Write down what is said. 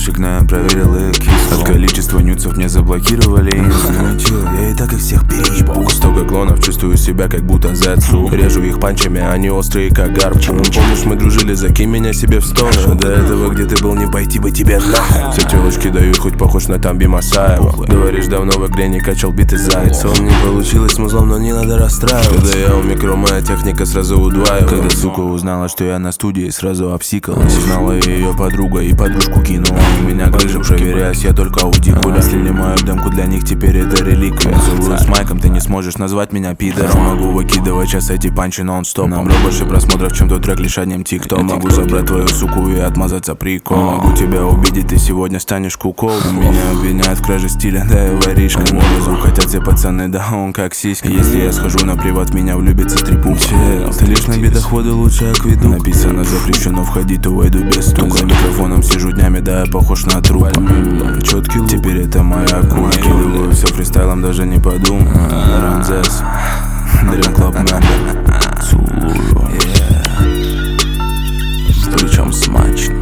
но я проверил их кисло. От количества нюцев мне заблокировали я и так их всех переебал. Столько клонов, чувствую себя как будто Зетсу. Режу их панчами, они острые как гарпун. Помнишь, мы дружили, закинь меня себе в сторону. До этого где ты был, не пойти бы тебе нахуй. Все телочки дают, хоть похож на Тамби Масаева. Говоришь, давно в игре не качал биты зайцев. Не получилось с музлом, но не надо расстраиваться. Когда я у микро, моя техника сразу удваивалась. Когда сука узнала, что я на студии, сразу обсикалась. Узнала ее подруга и подружку кинула. У меня грыжа, проверяюсь, я только аудикуля. Если не мою демку, для них теперь это реликвия. Целую с майком, ты не сможешь назвать меня пидором. Могу выкидывать сейчас эти панчи нон-стоп. Набрал больше просмотров, чем тот трек лишь одним тикток. Могу забрать твою суку и отмазаться прикол. Могу тебя убедить, ты сегодня станешь кукол. Меня обвиняют в краже стиля, да и воришка. Мой звук хотят все пацаны, да он как сиська. Если я схожу на приват, меня влюбится стрипуха. Ты лишь на бедоходы лучше акведук. Написано запрещено входить, то войду без стука. За микрофоном сижу днями, да я похож на труп. Четкий лук, теперь это моя куля. Кидываю все фристайлом, даже не подумал. Ранзес, Дрим Клаб Мембер. Целую. Причем смачно.